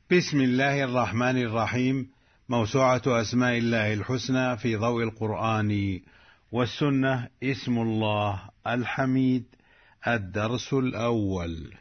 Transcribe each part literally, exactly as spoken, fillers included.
بسم الله الرحمن الرحيم. موسوعة أسماء الله الحسنى في ضوء القرآن والسنة. اسم الله الحميد. الدرس الأول.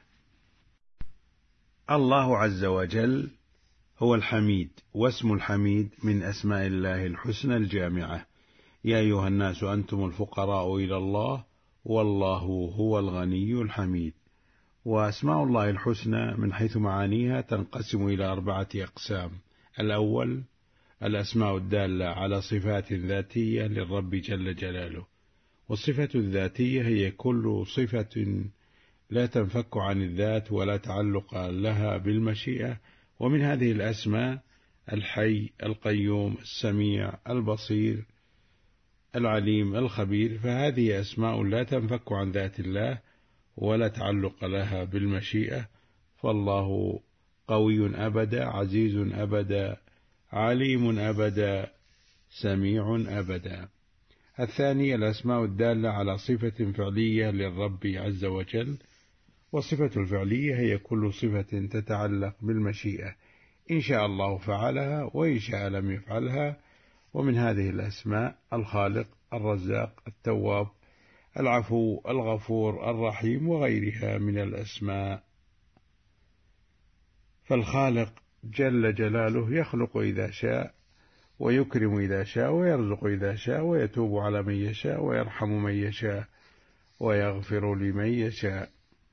الله عز وجل هو الحميد، واسم الحميد من أسماء الله الحسنى الجامعة. يا أيها الناس أنتم الفقراء إلى الله والله هو الغني الحميد. وأسماء الله الحسنى من حيث معانيها تنقسم إلى أربعة أقسام. الأول الأسماء الدالة على صفات ذاتية للرب جل جلاله، والصفة الذاتية هي كل صفة لا تنفك عن الذات ولا تعلق لها بالمشيئة، ومن هذه الأسماء الحي، القيوم، السميع، البصير، العليم، الخبير، فهذه أسماء لا تنفك عن ذات الله ولا تعلق لها بالمشيئة، فالله قوي أبدا، عزيز أبدا، عليم أبدا، سميع أبدا. الثاني الأسماء الدالة على صفة فعلية للرب عز وجل، والصفة الفعلية هي كل صفة تتعلق بالمشيئة، إن شاء الله فعلها وإن شاء لم يفعلها، ومن هذه الأسماء الخالق، الرزاق، التواب، العفو، الغفور، الرحيم، وغيرها من الأسماء. فالخالق جل جلاله يخلق إذا شاء، ويكرم إذا شاء، ويرزق إذا شاء، ويتوب على من يشاء، ويرحم من يشاء، ويغفر لمن يشاء.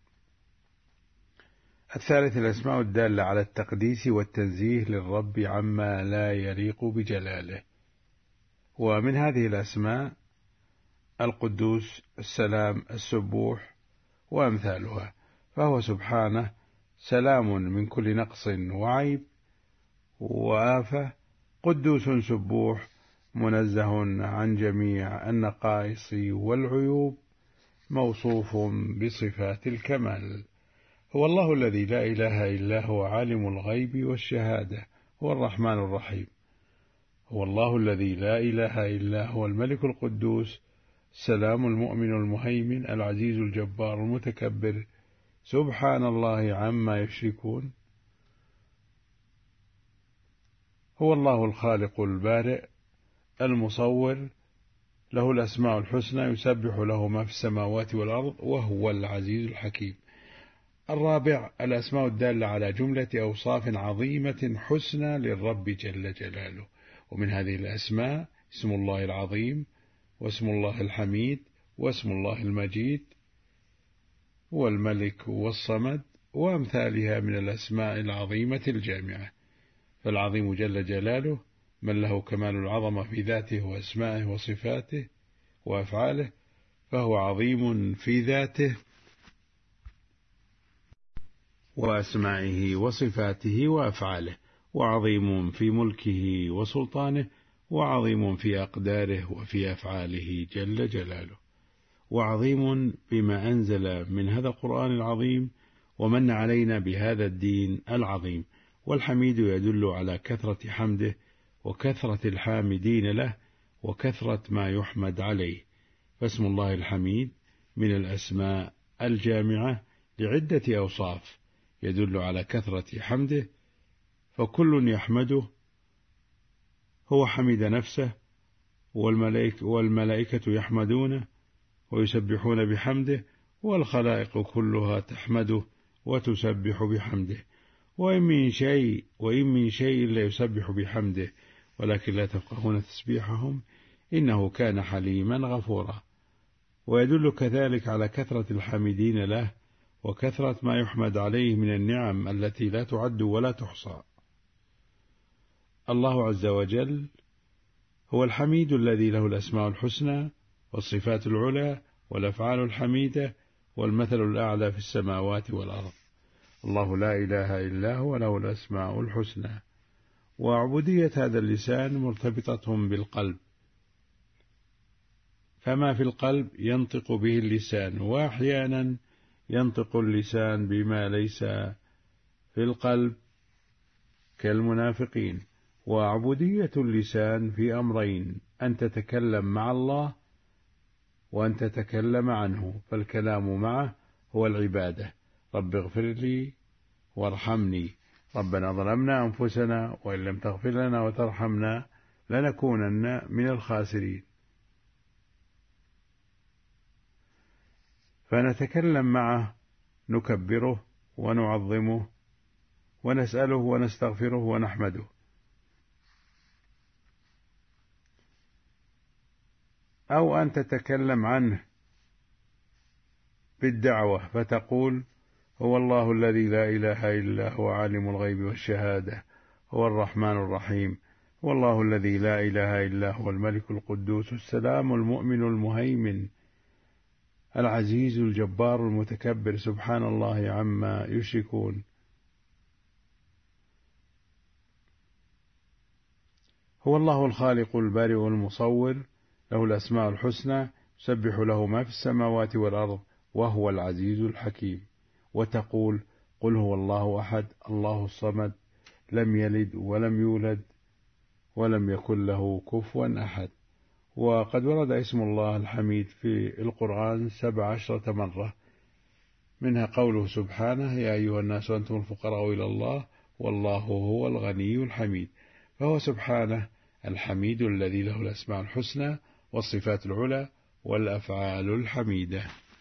الثالث الأسماء الدالة على التقديس والتنزيه للرب عما لا يليق بجلاله، ومن هذه الأسماء القدوس، السلام، السبوح، وأمثالها، فهو سبحانه سلام من كل نقص وعيب وآفة، قدوس سبوح منزه عن جميع النقائص والعيوب، موصوف بصفات الكمال. هو الله الذي لا إله إلا هو عالم الغيب والشهادة، هو الرحمن الرحيم. هو الله الذي لا إله إلا هو الملك القدوس، السلام المؤمن المهيمن العزيز الجبار المتكبر، سبحان الله عما يشركون. هو الله الخالق البارئ المصور، له الأسماء الحسنى، يسبح له ما في السماوات والأرض، وهو العزيز الحكيم. الرابع الأسماء الدالة على جملة أوصاف عظيمة حسنى للرب جل جلاله، ومن هذه الأسماء اسم الله العظيم، واسم الله الحميد، واسم الله المجيد، والملك والصمد، وأمثالها من الأسماء العظيمة الجامعة. فالعظيم جل جلاله من له كمال العظمة في ذاته وأسمائه وصفاته وأفعاله، فهو عظيم في ذاته وأسمائه وصفاته وأفعاله، وعظيم في ملكه وسلطانه، وعظيم في أقداره وفي أفعاله جل جلاله، وعظيم بما أنزل من هذا القرآن العظيم، ومن علينا بهذا الدين العظيم. والحميد يدل على كثرة حمده وكثرة الحامدين له وكثرة ما يحمد عليه، فاسم الله الحميد من الأسماء الجامعة لعدة أوصاف يدل على كثرة حمده، فكل يحمده، هو حمد نفسه، والملائكة, والملائكة يحمدونه ويسبحون بحمده، والخلائق كلها تحمده وتسبح بحمده، وإن من شيء وإن من شيء لا يسبح بحمده ولكن لا تفقهون تسبيحهم إنه كان حليما غفورا. ويدل كذلك على كثرة الحامدين له وكثرة ما يحمد عليه من النعم التي لا تعد ولا تحصى. الله عز وجل هو الحميد الذي له الأسماء الحسنى والصفات العلى والأفعال الحميدة والمثل الأعلى في السماوات والأرض. الله لا إله إلا هو له الأسماء الحسنى. وعبودية هذا اللسان مرتبطة بالقلب، فما في القلب ينطق به اللسان، وأحيانا ينطق اللسان بما ليس في القلب كالمنافقين. وعبودية اللسان في أمرين: أن تتكلم مع الله وأن تتكلم عنه، فالكلام معه هو العبادة. رب اغفر لي وارحمني، ربنا ظلمنا أنفسنا وإن لم تغفر لنا وترحمنا لنكونن من الخاسرين. فنتكلم معه، نكبره ونعظمه ونسأله ونستغفره ونحمده. أو أن تتكلم عنه بالدعوة فتقول: هو الله الذي لا إله إلا هو عالم الغيب والشهادة، هو الرحمن الرحيم، هو الله الذي لا إله إلا هو الملك القدوس السلام المؤمن المهيمن العزيز الجبار المتكبر، سبحان الله عما يشركون. هو الله الخالق البارئ المصور، له الأسماء الحسنى، يسبح له ما في السماوات والأرض، وهو العزيز الحكيم. وتقول: قل هو الله أحد الله الصمد لم يلد ولم يولد ولم يكن له كفوا أحد. وقد ورد اسم الله الحميد في القرآن سبع عشرة مرة، منها قوله سبحانه: يا أيها الناس أنتم الفقراء إلى الله والله هو الغني الحميد. فهو سبحانه الحميد الذي له الأسماء الحسنى والصفات العلى والأفعال الحميدة.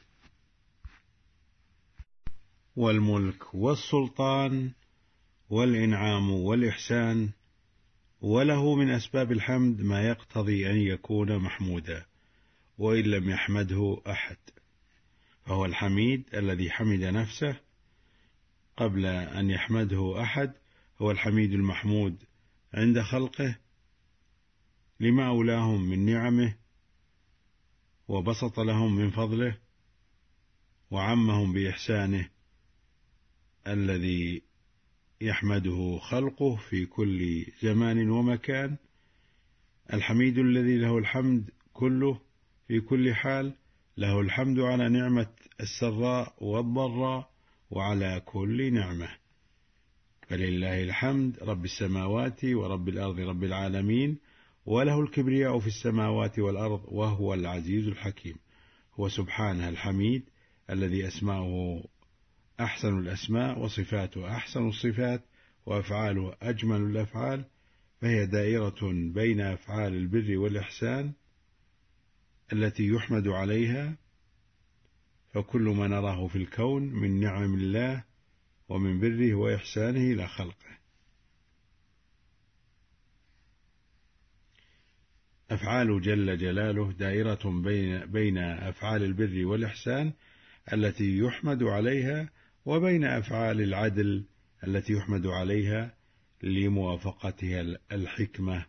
والملك والسلطان والإنعام والإحسان، وله من أسباب الحمد ما يقتضي أن يكون محمودا وإن لم يحمده أحد. فهو الحميد الذي حمد نفسه قبل أن يحمده أحد، هو الحميد المحمود عند خلقه لما أولاهم من نعمه وبسط لهم من فضله وعمهم بإحسانه الذي يحمده خلقه في كل زمان ومكان. الحميد الذي له الحمد كله في كل حال، له الحمد على نعمة السراء والضراء وعلى كل نعمة. فلله الحمد رب السماوات ورب الأرض رب العالمين، وله الكبرياء في السماوات والأرض وهو العزيز الحكيم. هو سبحانه الحميد الذي أسماؤه أحسن الأسماء وصفاته أحسن الصفات وأفعاله أجمل الأفعال، فهي دائرة بين أفعال البر والإحسان التي يحمد عليها. فكل ما نراه في الكون من نعم الله ومن بره وإحسانه إلى خلقه. أفعال جل جلاله دائرة بين بين أفعال البر والإحسان التي يحمد عليها وبين أفعال العدل التي يحمد عليها لموافقتها الحكمة.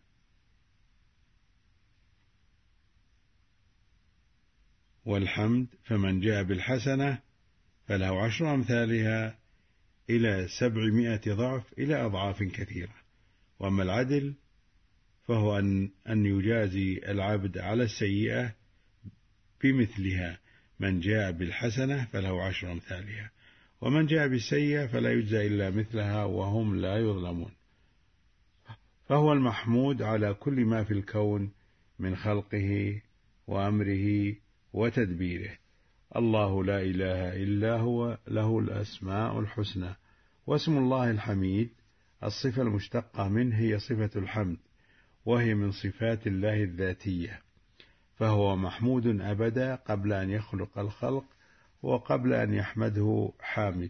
والحمد فمن جاء بالحسنة فله عشر أمثالها إلى سبعمائة ضعف إلى أضعاف كثيرة. وأما العدل فهو أن, أن يجازي العبد على السيئة بمثلها. من جاء بالحسنة فله عشر أمثالها، ومن جاء بالسيئة فلا يجزى إلا مثلها وهم لا يظلمون. فهو المحمود على كل ما في الكون من خلقه وأمره وتدبيره. الله لا إله إلا هو له الأسماء الحسنى. واسم الله الحميد الصفة المشتقة منه هي صفة الحمد، وهي من صفات الله الذاتية، فهو محمود أبدا قبل أن يخلق الخلق وقبل أن يحمده حامد.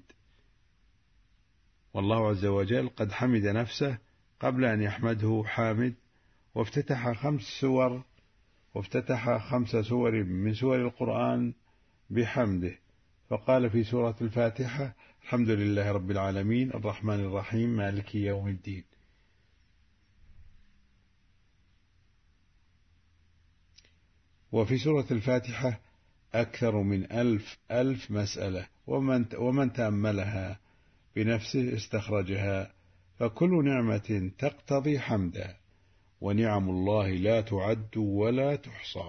والله عز وجل قد حمد نفسه قبل أن يحمده حامد، وافتتح خمس سور وافتتح خمس سور من سور القرآن بحمده. فقال في سورة الفاتحة: الحمد لله رب العالمين الرحمن الرحيم مالك يوم الدين. وفي سورة الفاتحة أكثر من ألف ألف مسألة، ومن, ومن تأملها بنفسه استخرجها. فكل نعمة تقتضي حمدا، ونعم الله لا تعد ولا تحصى.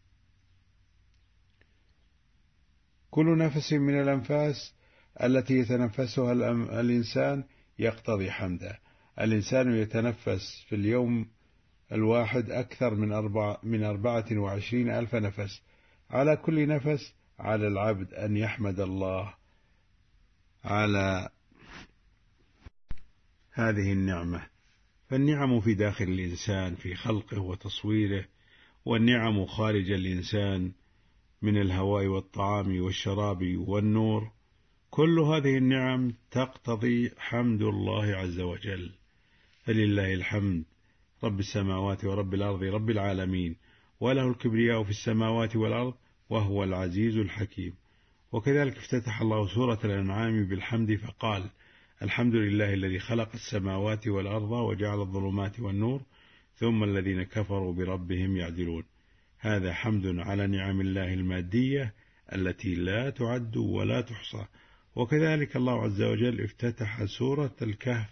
كل نفس من الأنفاس التي يتنفسها الإنسان يقتضي حمدا. الإنسان يتنفس في اليوم الواحد أكثر من أربع من أربعة وعشرين ألف نفس. على كل نفس على العبد أن يحمد الله على هذه النعمة، فالنعم في داخل الإنسان في خلقه وتصويره، والنعم خارج الإنسان من الهواء والطعام والشراب والنور، كل هذه النعم تقتضي حمد الله عز وجل. فلله الحمد رب السماوات ورب الأرض رب العالمين، وله الكبرياء في السماوات والأرض وهو العزيز الحكيم. وكذلك افتتح الله سورة الأنعام بالحمد فقال: الحمد لله الذي خلق السماوات والأرض وجعل الظلمات والنور ثم الذين كفروا بربهم يعدلون. هذا حمد على نعم الله المادية التي لا تعد ولا تحصى. وكذلك الله عز وجل افتتح سورة الكهف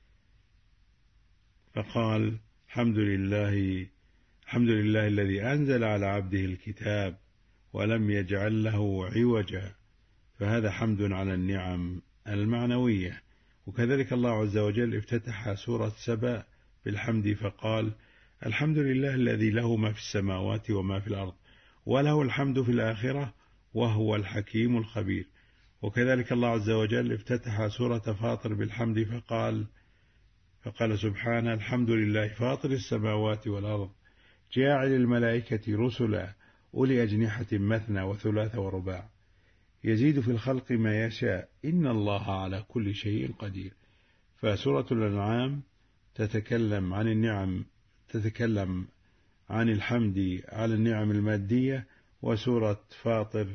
فقال: الحمد لله الحمد لله الذي أنزل على عبده الكتاب ولم يجعل له عوجا. فهذا حمد على النعم المعنوية. وكذلك الله عز وجل افتتح سورة سبأ بالحمد فقال: الحمد لله الذي له ما في السماوات وما في الأرض وله الحمد في الآخرة وهو الحكيم الخبير. وكذلك الله عز وجل افتتح سورة فاطر بالحمد فقال فقال سبحانه: الحمد لله فاطر السماوات والأرض جاعل الملائكة رسلا أولي أجنحة مثنى وثلاث ورباع يزيد في الخلق ما يشاء إن الله على كل شيء قدير. فسورة الأنعام تتكلم عن النعم تتكلم عن الحمد على النعم المادية، وسورة فاطر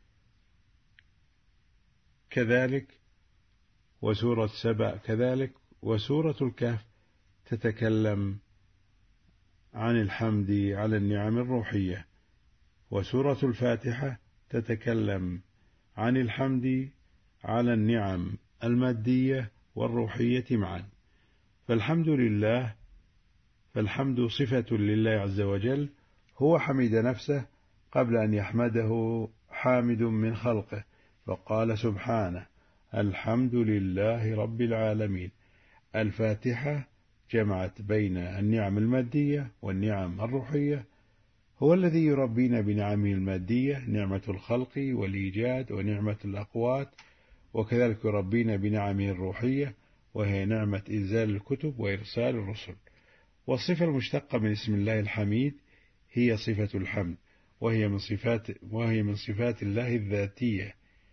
كذلك، وسورة سبأ كذلك، وسورة الكهف تتكلم عن الحمد على النعم الروحية، وسورة الفاتحة تتكلم عن الحمد على النعم المادية والروحية معا. فالحمد لله فالحمد صفة لله عز وجل، هو حمد نفسه قبل أن يحمده حامد من خلقه، فقال سبحانه: الحمد لله رب العالمين. الفاتحة جمعت بين النعم المادية والنعم الروحية. هو الذي يربينا بنعمه المادية نعمة الخلق والإيجاد ونعمة الأقوات، وكذلك يربينا بنعمه الروحية وهي نعمة إنزال الكتب وإرسال الرسل. والصفة المشتقة من اسم الله الحميد هي صفة الحمد، وهي من صفات وهي من صفات الله الذاتية،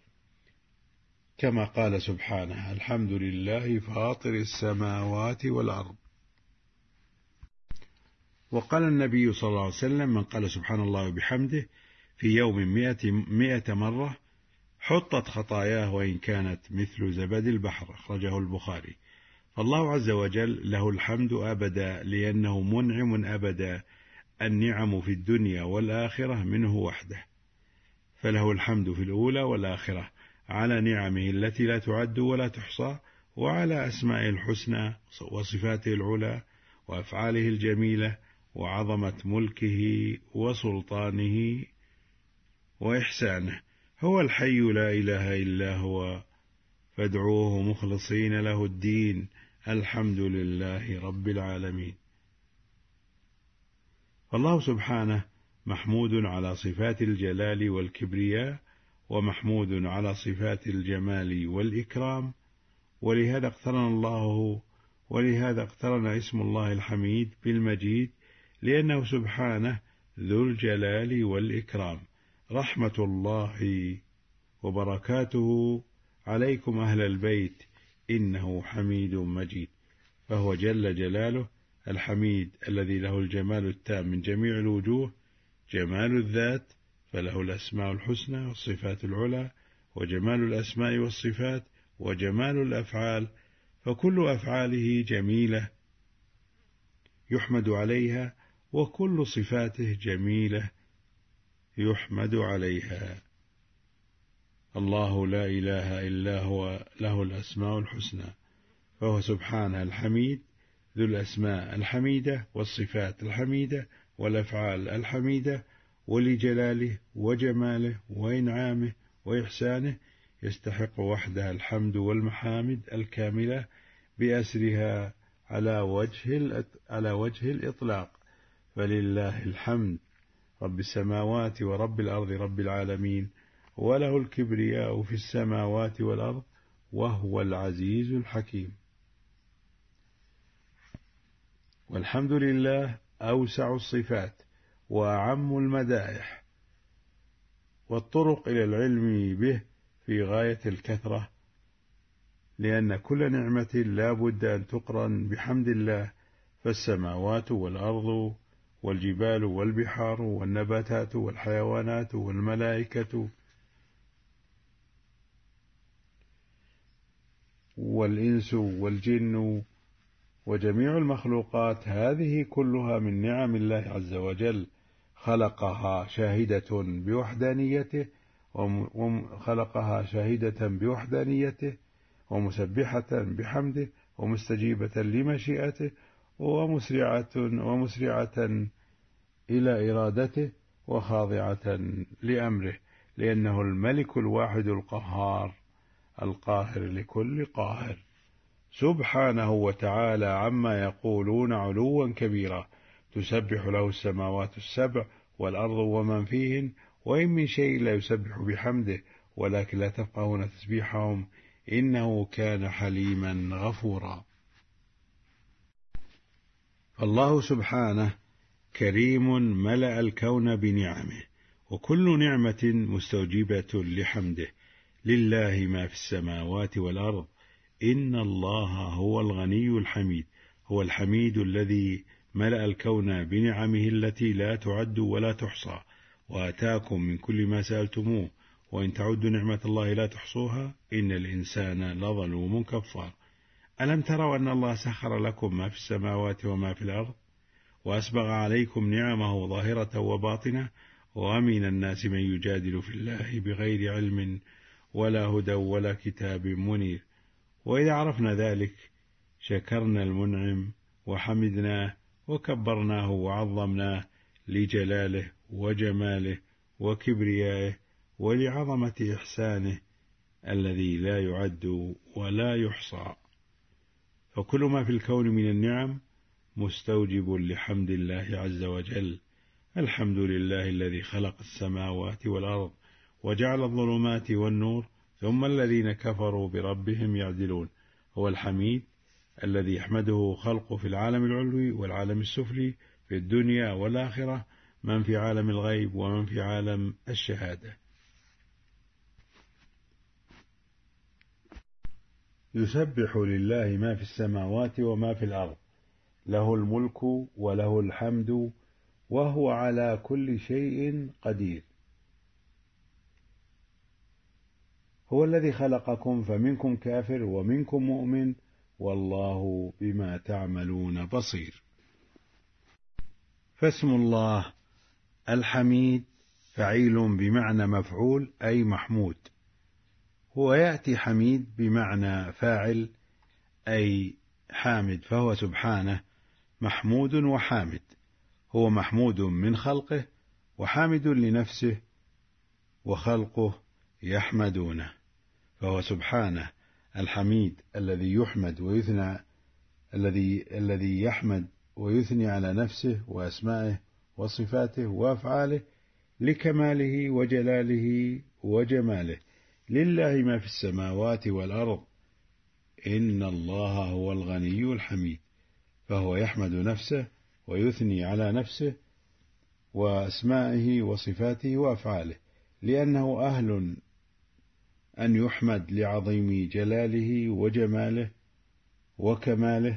كما قال سبحانه: الحمد لله فاطر السماوات والأرض. وقال النبي صلى الله عليه وسلم: من قال سبحان الله وبحمده في يوم مئة, مئة مرة حطت خطاياه وإن كانت مثل زبد البحر. أخرجه البخاري. فالله عز وجل له الحمد أبدا، لأنه منعم أبدا. النعم في الدنيا والآخرة منه وحده، فله الحمد في الأولى والآخرة على نعمه التي لا تعد ولا تحصى، وعلى أسمائه الحسنى وصفاته العلى وأفعاله الجميلة وعظمة ملكه وسلطانه وإحسانه. هو الحي لا إله إلا هو فادعوه مخلصين له الدين. الحمد لله رب العالمين. فالله سبحانه محمود على صفات الجلال والكبرياء، ومحمود على صفات الجمال والإكرام، ولهذا اقترن الله ولهذا اقترن اسم الله الحميد بالمجيد، لأنه سبحانه ذو الجلال والإكرام. رحمة الله وبركاته عليكم أهل البيت إنه حميد مجيد. فهو جل جلاله الحميد الذي له الجمال التام من جميع الوجوه، جمال الذات فله الأسماء الحسنى والصفات العلى، وجمال الأسماء والصفات، وجمال الأفعال، فكل أفعاله جميلة يحمد عليها، وكل صفاته جميلة يحمد عليها. الله لا إله إلا هو له الأسماء الحسنى. فهو سبحانه الحميد ذو الأسماء الحميدة والصفات الحميدة والأفعال الحميدة، ولجلاله وجماله وإنعامه وإحسانه يستحق وحده الحمد والمحامد الكاملة بأسرها على وجه على وجه الإطلاق. فلله الحمد رب السماوات ورب الأرض رب العالمين، وله الكبرياء في السماوات والأرض وهو العزيز الحكيم. والحمد لله أوسع الصفات وأعم المدائح، والطرق إلى العلم به في غاية الكثرة، لأن كل نعمة لا بد أن تقرن بحمد الله، فالسماوات والأرض والجبال والبحار والنباتات والحيوانات والملائكة والإنس والجن وجميع المخلوقات، هذه كلها من نعم الله عز وجل، خلقها شاهدة بوحدانيته وخلقها شاهدة بوحدانيته ومسبحة بحمده ومستجيبة لمشيئته ومسرعة ومسرعة إلى إرادته وخاضعة لأمره، لأنه الملك الواحد القهار القاهر لكل قاهر، سبحانه وتعالى عما يقولون علوا كبيرا، تسبح له السماوات السبع والأرض ومن فيهن، وإن من شيء لا يسبح بحمده ولكن لا تفقهون تسبيحهم إنه كان حليما غفورا. فالله سبحانه كريم ملأ الكون بنعمه، وكل نعمة مستوجبة لحمده، لله ما في السماوات والأرض، إن الله هو الغني الحميد، هو الحميد الذي ملأ الكون بنعمه التي لا تعد ولا تحصى، وآتاكم من كل ما سألتموه، وإن تعدوا نعمة الله لا تحصوها إن الإنسان لظلوم كفار. ألم تروا أن الله سخر لكم ما في السماوات وما في الأرض، وأسبغ عليكم نعمه ظاهرة وباطنة، ومن الناس من يجادل في الله بغير علم ولا هدى ولا كتاب منير. وإذا عرفنا ذلك شكرنا المنعم وحمدناه وكبرناه وعظمناه لجلاله وجماله وكبريائه ولعظمة إحسانه الذي لا يعد ولا يحصى. فكل ما في الكون من النعم مستوجب لحمد الله عز وجل. الحمد لله الذي خلق السماوات والأرض وجعل الظلمات والنور ثم الذين كفروا بربهم يعدلون. هو الحميد الذي يحمده خلقه في العالم العلوي والعالم السفلي في الدنيا والآخرة، من في عالم الغيب ومن في عالم الشهادة. يسبح لله ما في السماوات وما في الأرض، له الملك وله الحمد وهو على كل شيء قدير. هو الذي خلقكم فمنكم كافر ومنكم مؤمن والله بما تعملون بصير. فاسم الله الحميد فعيل بمعنى مفعول أي محمود، هو يأتي حميد بمعنى فاعل أي حامد، فهو سبحانه محمود وحامد، هو محمود من خلقه وحامد لنفسه وخلقه يحمدونه، فهو سبحانه الحميد الذي يحمد ويثنى الذي الذي يحمد ويثني على نفسه وأسمائه وصفاته وأفعاله لكماله وجلاله وجماله. لله ما في السماوات والأرض، إن الله هو الغني الحميد، فهو يحمد نفسه ويثني على نفسه وأسمائه وصفاته وأفعاله، لأنه أهل أن يحمد لعظيم جلاله وجماله وكماله،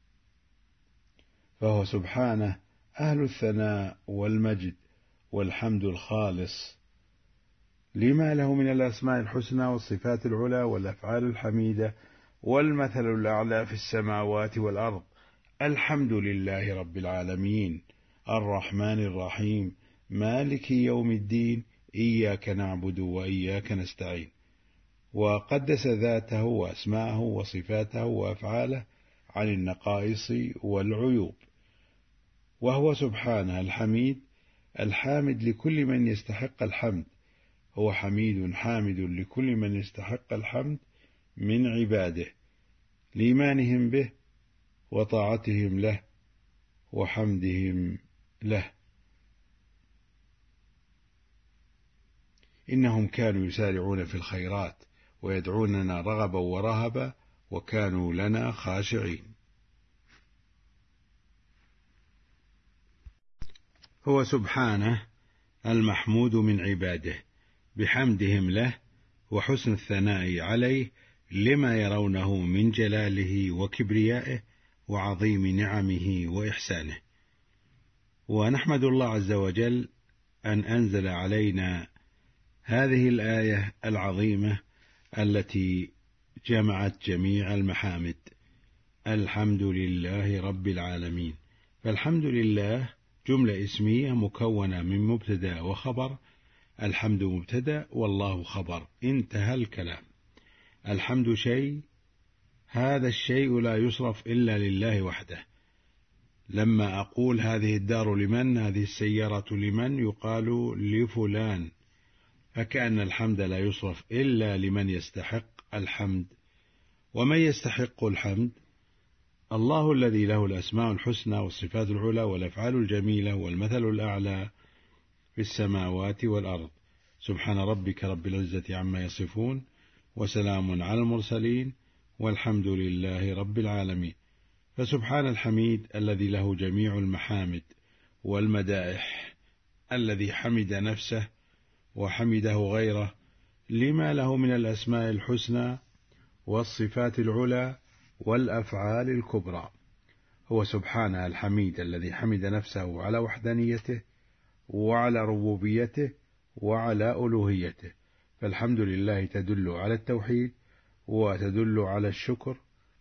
فهو سبحانه أهل الثناء والمجد والحمد الخالص لما له من الأسماء الحسنى والصفات العلى والأفعال الحميدة والمثل الأعلى في السماوات والأرض. الحمد لله رب العالمين الرحمن الرحيم مالك يوم الدين إياك نعبد وإياك نستعين. وقدس ذاته وأسماءه وصفاته وأفعاله عن النقائص والعيوب، وهو سبحانه الحميد الحامد لكل من يستحق الحمد، هو حميد حامد لكل من يستحق الحمد من عباده لإيمانهم به وطاعتهم له وحمدهم له. إنهم كانوا يسارعون في الخيرات ويدعوننا رغبا ورهبا وكانوا لنا خاشعين. هو سبحانه المحمود من عباده بحمدهم له وحسن الثناء عليه لما يرونه من جلاله وكبريائه وعظيم نعمه وإحسانه. ونحمد الله عز وجل أن أنزل علينا هذه الآية العظيمة التي جمعت جميع المحامد: الحمد لله رب العالمين. فالحمد لله جملة اسمية مكونة من مبتدأ وخبر، الحمد مبتدأ والله خبر، انتهى الكلام. الحمد شيء، هذا الشيء لا يصرف إلا لله وحده. لما أقول هذه الدار لمن، هذه السيارة لمن، يقال لفلان، فكأن الحمد لا يصرف إلا لمن يستحق الحمد. ومن يستحق الحمد؟ الله الذي له الأسماء الحسنى والصفات العلى والأفعال الجميلة والمثل الأعلى في السماوات والأرض. سبحان ربك رب العزة عما يصفون وسلام على المرسلين والحمد لله رب العالمين. فسبحان الحميد الذي له جميع المحامد والمدائح، الذي حمد نفسه وحمده غيره لما له من الأسماء الحسنى والصفات العلى والأفعال الكبرى. هو سبحانه الحميد الذي حمد نفسه على وحدانيته وعلى ربوبيته وعلى ألوهيته. فالحمد لله تدل على التوحيد وتدل على الشكر،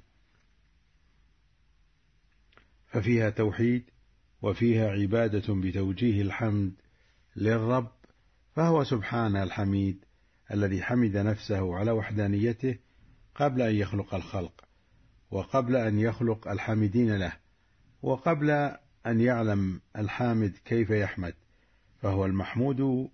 ففيها توحيد وفيها عبادة بتوجيه الحمد للرب. فهو سبحانه الحميد الذي حمد نفسه على وحدانيته قبل أن يخلق الخلق، وقبل أن يخلق الحامدين له، وقبل أن يعلم الحامد كيف يحمد. فهو المحمود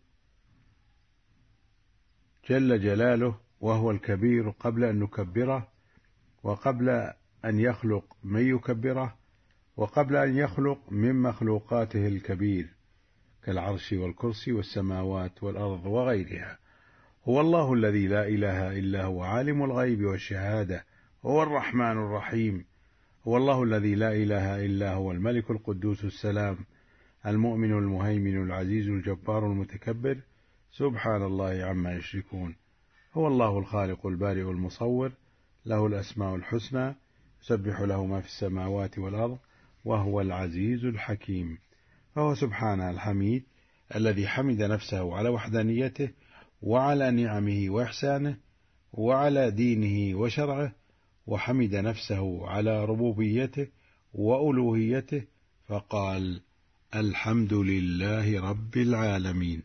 جل جلاله، وهو الكبير قبل أن نكبره، وقبل أن يخلق من يكبره، وقبل أن يخلق من مخلوقاته الكبير كالعرش والكرسي والسماوات والأرض وغيرها. هو الله الذي لا إله إلا هو عالم الغيب والشهادة، هو الرحمن الرحيم. هو الله الذي لا إله إلا هو الملك القدوس السلام المؤمن المهيمن العزيز الجبار المتكبر، سبحان الله عما يشركون. هو الله الخالق البارئ المصور، له الأسماء الحسنى، يسبح له ما في السماوات والأرض، وهو العزيز الحكيم. فهو سبحانه الحميد الذي حمد نفسه على وحدانيته وعلى نعمه وإحسانه وعلى دينه وشرعه، وحمد نفسه على ربوبيته وألوهيته، فقال: الحمد لله رب العالمين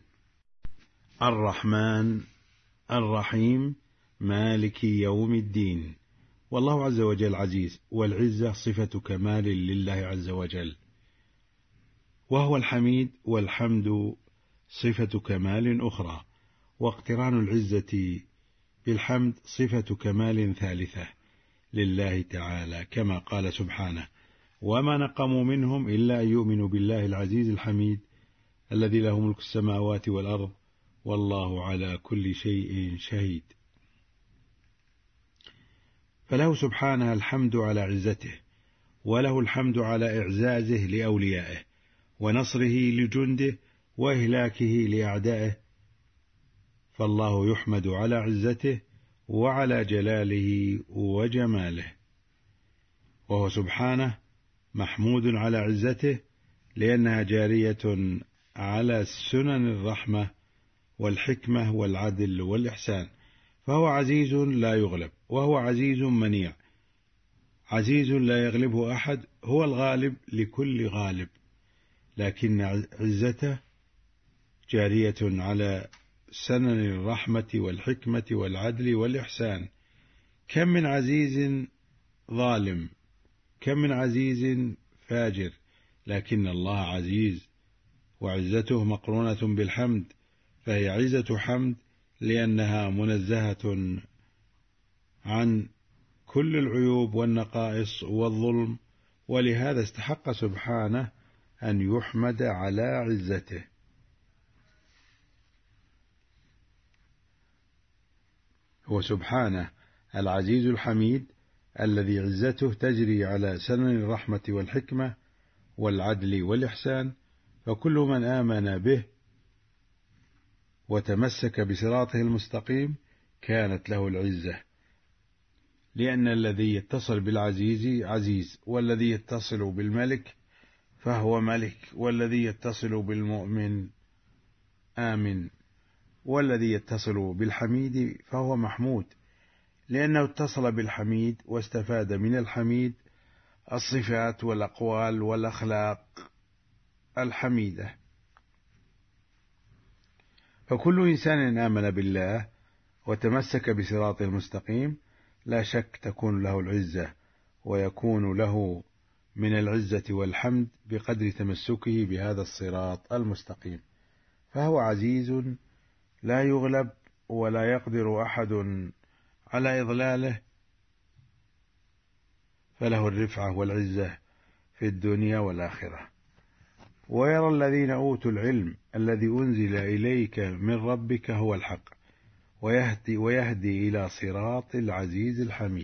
الرحمن الرحيم مالك يوم الدين. والله عز وجل عزيز، والعزة صفة كمال لله عز وجل، وهو الحميد، والحمد صفة كمال أخرى، واقتران العزة بالحمد صفة كمال ثالثة لله تعالى، كما قال سبحانه: وما نقموا منهم إلا أن يؤمنوا بالله العزيز الحميد الذي له ملك السماوات والأرض والله على كل شيء شهيد. فله سبحانه الحمد على عزته، وله الحمد على إعزازه لأوليائه ونصره لجنده وإهلاكه لأعدائه. فالله يحمد على عزته وعلى جلاله وجماله، وهو سبحانه محمود على عزته لأنها جارية على سنن الرحمة والحكمة والعدل والإحسان. فهو عزيز لا يغلب، وهو عزيز منيع، عزيز لا يغلبه أحد، هو الغالب لكل غالب، لكن عزته جارية على سنن الرحمة والحكمة والعدل والإحسان. كم من عزيز ظالم، كم من عزيز فاجر، لكن الله عزيز، وعزته مقرونة بالحمد، فهي عزة حمد لأنها منزهة عن كل العيوب والنقائص والظلم، ولهذا استحق سبحانه أن يحمد على عزته. هو سبحانه العزيز الحميد الذي عزته تجري على سنن الرحمة والحكمة والعدل والإحسان، فكل من آمن به وتمسك بصراطه المستقيم كانت له العزة، لأن الذي يتصل بالعزيز عزيز، والذي يتصل بالملك فهو ملك، والذي يتصل بالمؤمن آمن، والذي يتصل بالحميد فهو محمود، لأنه اتصل بالحميد واستفاد من الحميد الصفات والأقوال والأخلاق الحميدة. فكل إنسان آمن بالله وتمسك بصراط المستقيم لا شك تكون له العزة، ويكون له من العزة والحمد بقدر تمسكه بهذا الصراط المستقيم، فهو عزيز لا يغلب ولا يقدر أحد على إضلاله، فله الرفعة والعزة في الدنيا والآخرة. ويرى الذين أوتوا العلم الذي أنزل إليك من ربك هو الحق، ويهدي, ويهدي إلى صراط العزيز الحميد.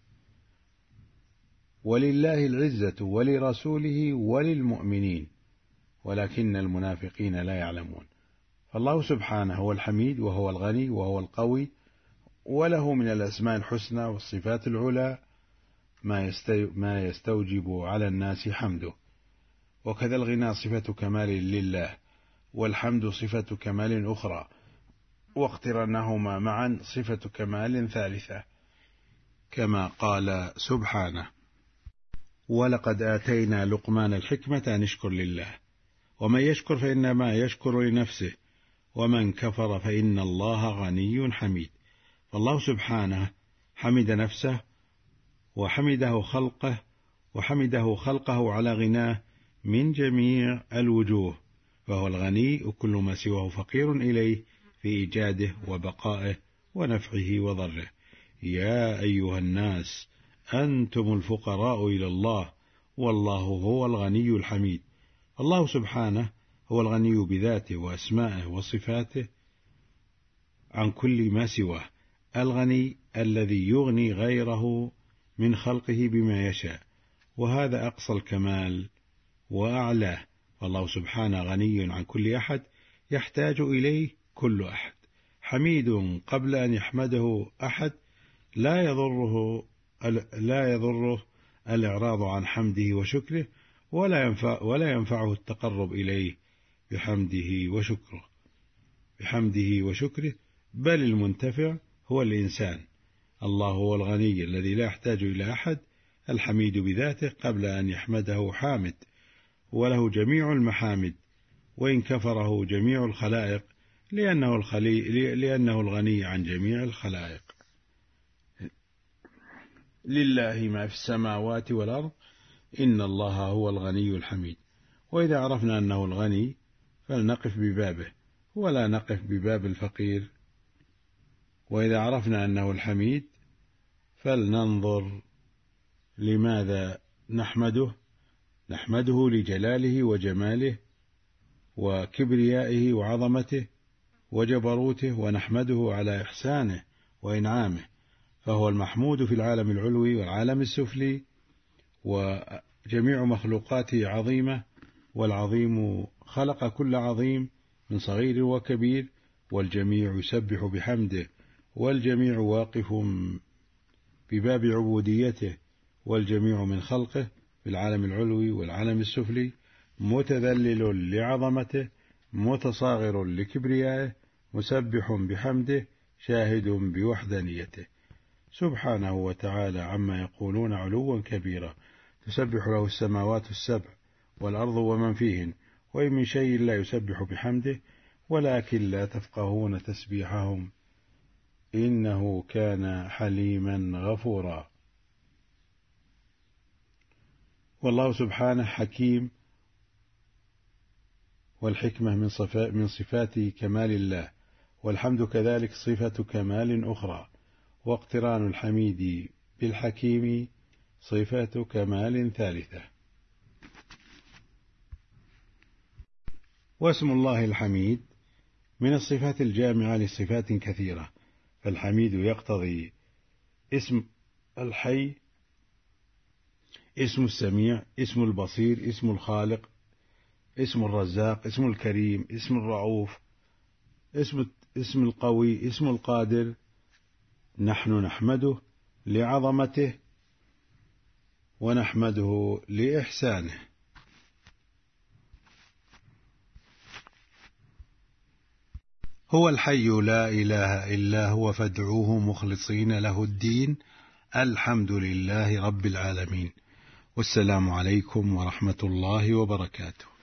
ولله العزة ولرسوله وللمؤمنين ولكن المنافقين لا يعلمون. فالله سبحانه هو الحميد، وهو الغني، وهو القوي، وله من الأسماء الحسنى والصفات العلى ما يستوجب على الناس حمده. وكذا الغنى صفة كمال لله، والحمد صفة كمال أخرى، واقترنهما معا صفة كمال ثالثة، كما قال سبحانه: ولقد آتينا لقمان الحكمة أن اشكر لله، ومن يشكر فإنما يشكر لنفسه، ومن كفر فإن الله غني حميد. فالله سبحانه حمد نفسه وحمده خلقه وحمده خلقه على غناه من جميع الوجوه، فهو الغني، وكل ما سواه فقير إليه في إيجاده وبقائه ونفعه وضره. يا أيها الناس أنتم الفقراء إلى الله والله هو الغني الحميد. الله سبحانه هو الغني بذاته وأسمائه وصفاته عن كل ما سواه، الغني الذي يغني غيره من خلقه بما يشاء، وهذا أقصى الكمال وأعلاه. والله سبحانه غني عن كل أحد يحتاج إليه كل أحد، حميد قبل أن يحمده أحد، لا يضره لا يضره الإعراض عن حمده وشكره، ولا ينفع ولا ينفعه التقرب إليه بحمده وشكره بحمده وشكره بل المنتفع هو الإنسان. الله هو الغني الذي لا يحتاج إلى أحد، الحميد بذاته قبل أن يحمده حامد، وله جميع المحامد، وإن كفره جميع الخلائق، لأنه, الخلي... لأنه الغني عن جميع الخلائق. لله ما في السماوات والأرض إن الله هو الغني الحميد. وإذا عرفنا أنه الغني فلنقف ببابه ولا نقف بباب الفقير، وإذا عرفنا أنه الحميد فلننظر لماذا نحمده نحمده لجلاله وجماله وكبريائه وعظمته وجبروته، ونحمده على إحسانه وإنعامه، فهو المحمود في العالم العلوي والعالم السفلي، وجميع مخلوقاته عظيمة، والعظيم خلق كل عظيم من صغير وكبير، والجميع يسبح بحمده، والجميع واقف بباب عبوديته، والجميع من خلقه في العالم العلوي والعالم السفلي متذلل لعظمته، متصاغر لكبريائه، مسبح بحمده، شاهد بوحدانيته سبحانه وتعالى عما يقولون علوا كبيرا. تسبح له السماوات السبع والأرض ومن فيهن، وإن من شيء لا يسبح بحمده ولكن لا تفقهون تسبيحهم إنه كان حليما غفورا. والله سبحانه حكيم، والحكمة من صفات, من صفات كمال الله، والحمد كذلك صفة كمال أخرى، واقتران الحميد بالحكيم صفة كمال ثالثة. واسم الله الحميد من الصفات الجامعة لصفات كثيرة، فالحميد يقتضي اسم الحي، اسم السميع، اسم البصير، اسم الخالق، اسم الرزاق، اسم الكريم، اسم الرؤوف، اسم اسم القوي، اسم القادر. نحن نحمده لعظمته ونحمده لإحسانه. هو الحي لا إله إلا هو فادعوه مخلصين له الدين. الحمد لله رب العالمين. والسلام عليكم ورحمة الله وبركاته.